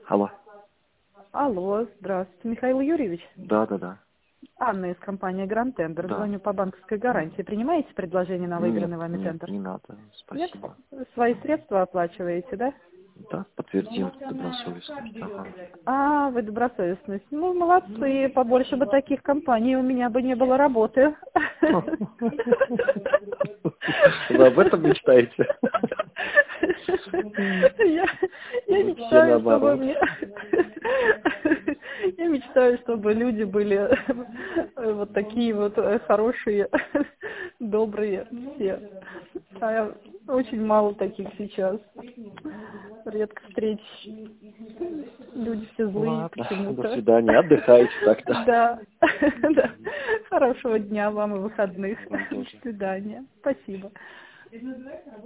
Алло. Алло, здравствуйте, Михаил Юрьевич. Да. Анна из компании Grand Tender. Да. Звоню по банковской гарантии. Принимаете предложение на выигранный вами Нет, тендер? не надо. Нет? Спасибо. Свои средства оплачиваете, да? Да, подтвердим добросовестно. А, вы добросовестность. Ну, молодцы. Побольше бы таких компаний, у меня бы не было работы. Вы об этом мечтаете? Я Все мечтаю, чтобы наоборот. мне... Я мечтаю, чтобы люди были вот такие вот хорошие, добрые все. А очень мало таких сейчас. Редко встретишь. Люди все злые Ладно, почему-то. до свидания. Отдыхайте тогда. Да. Да. Хорошего дня вам и выходных. Вам тоже. До свидания. Спасибо.